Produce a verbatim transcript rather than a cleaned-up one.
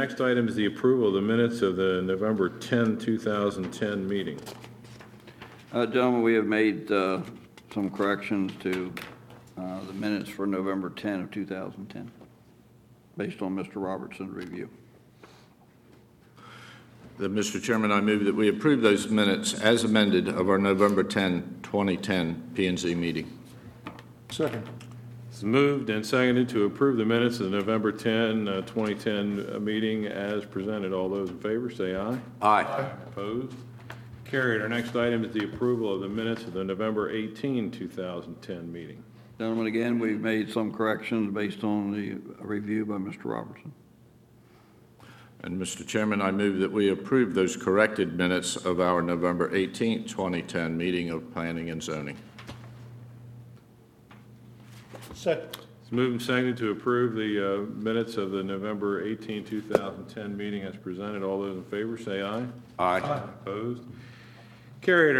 next item is the approval of the minutes of the November tenth, two thousand ten meeting. Uh, gentlemen, we have made uh, some corrections to uh, the minutes for November tenth of two thousand ten, based on Mister Robertson's review. The, Mister Chairman, I move that we approve those minutes as amended of our November tenth, twenty ten P and Z meeting. Second. It's moved and seconded to approve the minutes of the November tenth, uh, twenty ten uh, meeting as presented. All those in favor say aye. Aye. Opposed? Carried. Our next item is the approval of the minutes of the November eighteenth, two thousand ten meeting. Gentlemen, again, we've made some corrections based on the review by Mister Robertson. And, Mister Chairman, I move that we approve those corrected minutes of our November eighteenth, twenty ten meeting of Planning and Zoning. Second. It's moved and seconded to approve the uh, minutes of the November eighteenth, two thousand ten meeting as presented. All those in favor say aye. Aye. Opposed? Carried.